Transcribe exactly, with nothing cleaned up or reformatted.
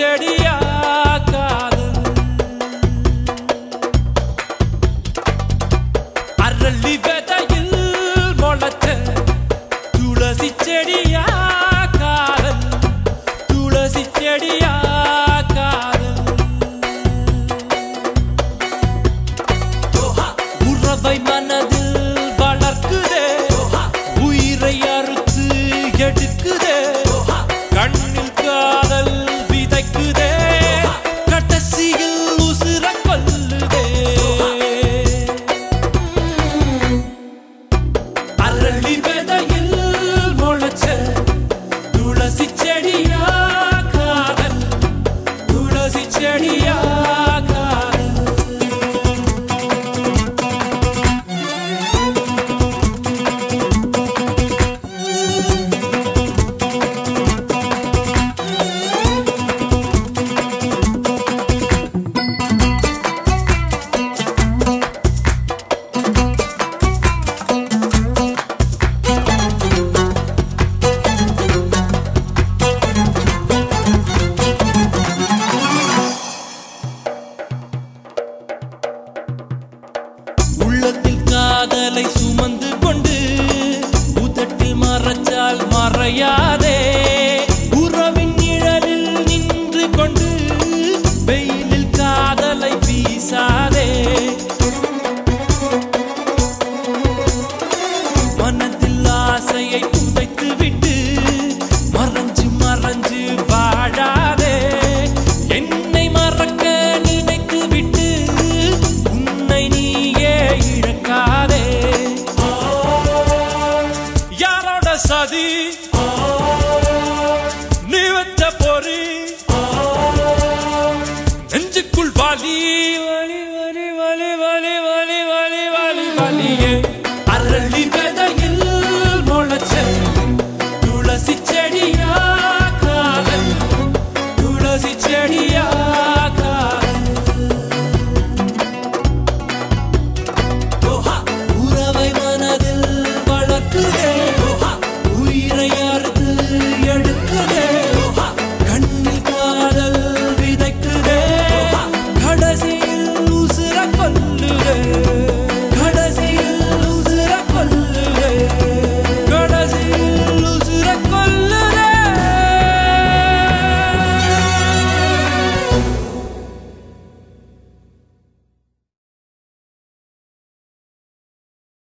செடியா காதல் அரளி விதையில் முளைச்ச துளசி செடியா காதல் துளசி செடியா காதல் உறவை மனதில் வளர்க்குதே உயிரை அறுத்து எடுக்குதே கண்ணில் காதல் விதைக்குதே கடைசியில் உசுர கொல்லுதே அரளி விதையில் முளைச்ச துளசி செடியா காதல் துளசி செடியா உள்ளத்தில் காதலை சுமந்து கொண்டு உதட்டில் மறைச்சால் மறையாதே உறவின் நிழலில் நின்று கொண்டு வெயிலில் காதலை வீசாதே மனதில் ஆசையை புதைத்து விட்டு மறைஞ்சு மறைஞ்சு வாழாதே என்னை மறக்க நினைத்து விட்டு உன்னை நீயே இழக்காதே யாரோட சதி நீ வச்ச பொறி நெஞ்சுக்குள் வாலி